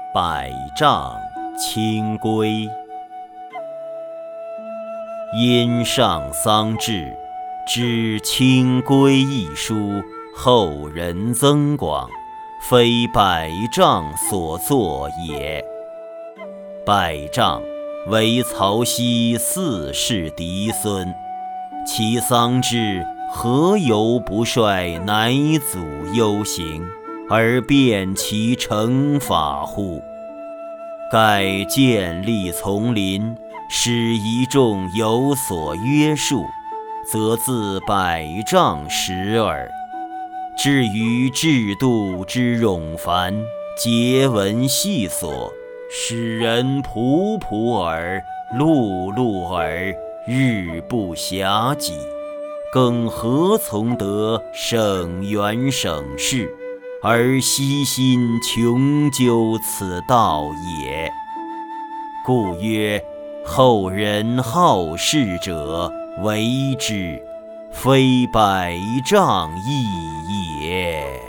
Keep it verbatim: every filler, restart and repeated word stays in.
百丈清规。因上丧志，知清规一书，后人增广，非百丈所作也。百丈为曹溪四世嫡孙，其丧志何由不率乃祖忧行，而辨其惩罚乎？盖建立丛林，使一众有所约束，则自百丈始耳。至于制度之冗繁，节文细琐，使人仆仆耳，碌碌耳，日不暇己，更何从得省园省事，而悉心穷究此道也？故曰：后人好事者为之，非百丈义也。